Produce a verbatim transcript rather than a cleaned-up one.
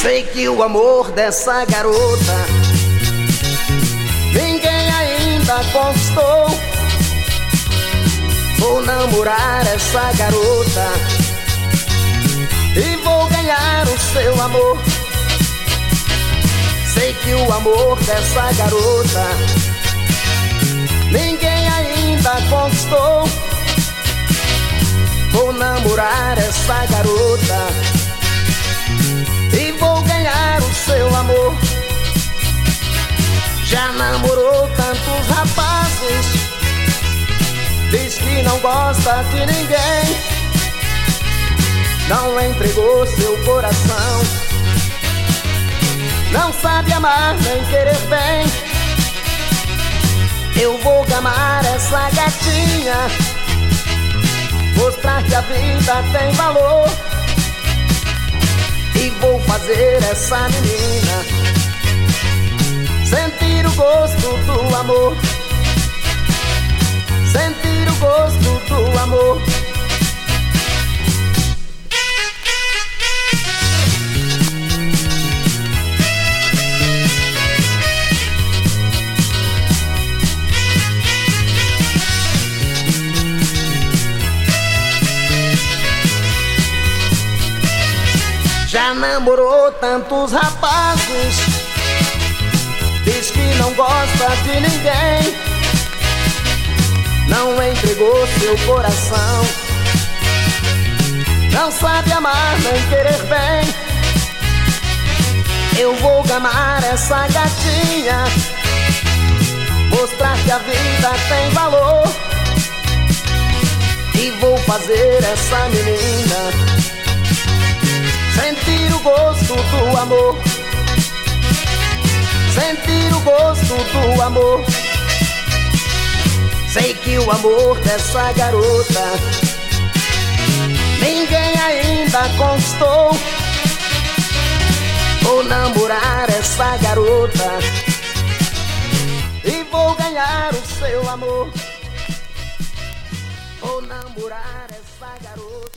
Sei que o amor dessa garota ninguém ainda conquistou. Vou namorar essa garota e vou ganhar o seu amor. Sei que o amor dessa garota ninguém ainda conquistou. Vou namorar essa garota e vou ganhar o seu amor. Já namorou tantos rapazes, diz que não gosta de ninguém, não entregou seu coração, não sabe amar nem querer bem. Eu vou amar essa gatinha, mostrar que a vida tem valor, e vou fazer essa menina sentir o gosto do amor, sentir o gosto do amor. Já namorou tantos rapazes, diz que não gosta de ninguém, não entregou seu coração, não sabe amar nem querer bem. Eu vou amar essa gatinha, mostrar que a vida tem valor, e vou fazer essa menina sentir o gosto do amor, sentir o gosto do amor. Sei que o amor dessa garota ninguém ainda conquistou. Vou namorar essa garota e vou ganhar o seu amor. Vou namorar essa garota.